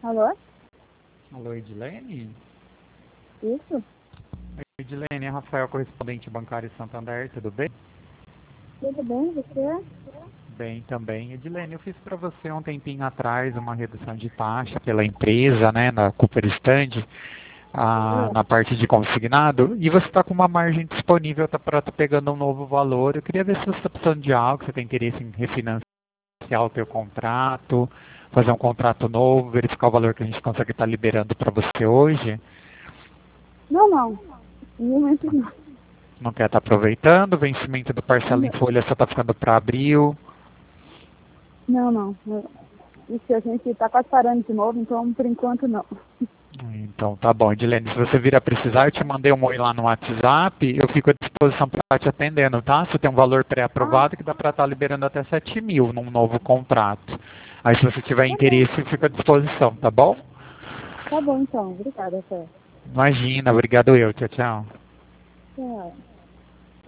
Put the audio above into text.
Alô? Alô, Edilene? Isso? Edilene, é Rafael, correspondente bancário Santander, tudo bem? Tudo bem, você? Bem também. Edilene, eu fiz para você um tempinho atrás uma redução de taxa pela empresa, né, na Cooper Stand, É. na parte de consignado, e você está com uma margem disponível para estar pegando um novo valor. Eu queria ver se você está precisando de algo, se você tem interesse em refinanciar o teu contrato, fazer um contrato novo, verificar o valor que a gente consegue estar liberando para você hoje. Não. No momento não. Não quer estar aproveitando, o vencimento do parcela em folha só está ficando para abril. Não. Isso, a gente está quase parando de novo, então por enquanto não. Então tá bom, Edilene, se você vir a precisar, eu te mandei um oi lá no WhatsApp, eu fico à disposição para estar te atendendo, tá? Você tem um valor pré-aprovado que dá para estar liberando até 7 mil num novo contrato. Aí se você tiver interesse, eu fico à disposição, tá bom? Tá bom então, obrigada, Fé. Imagina, obrigado eu, tchau, tchau. Tchau.